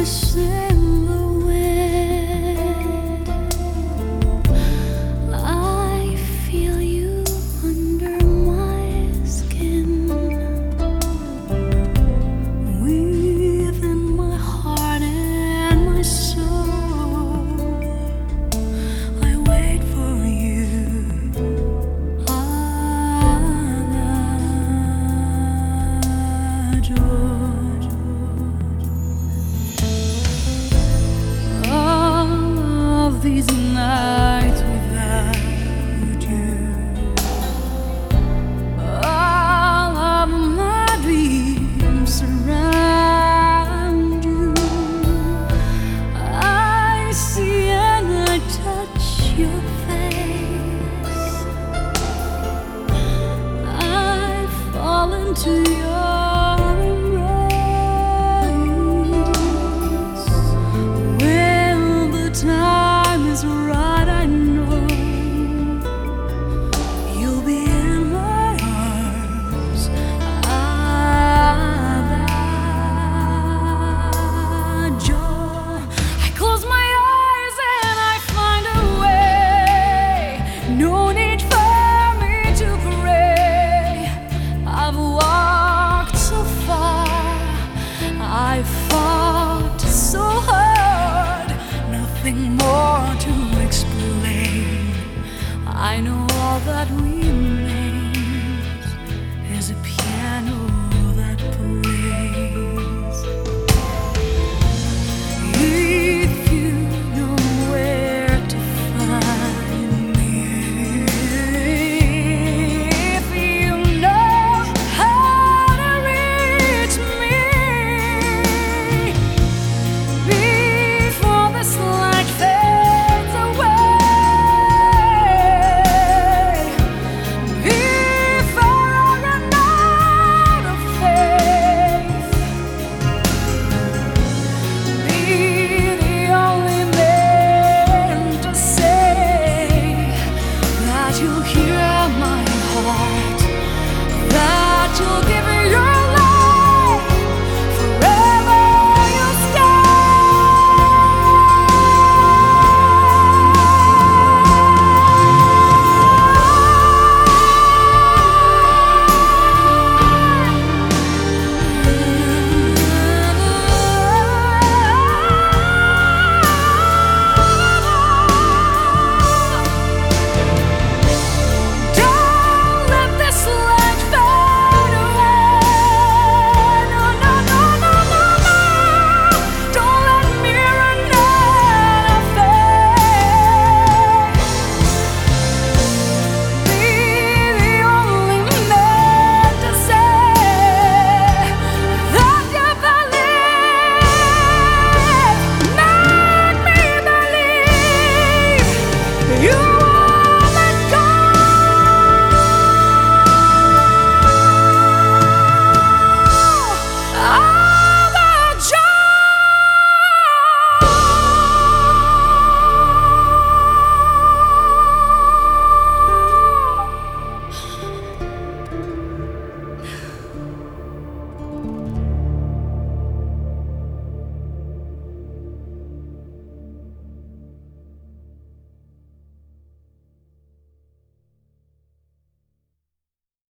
voice in the wind. I feel you under my skin, within my heart and my soul. I wait for you. These nights without you, all of my dreams surround you. I see and I touch your face. I fall into your embrace. When the time is right, I know you'll be in my arms. That joy. I close my eyes and I find a way. No need for me to pray. I've walked so far, I've fought so hard. Nothing more to explain. I know all that we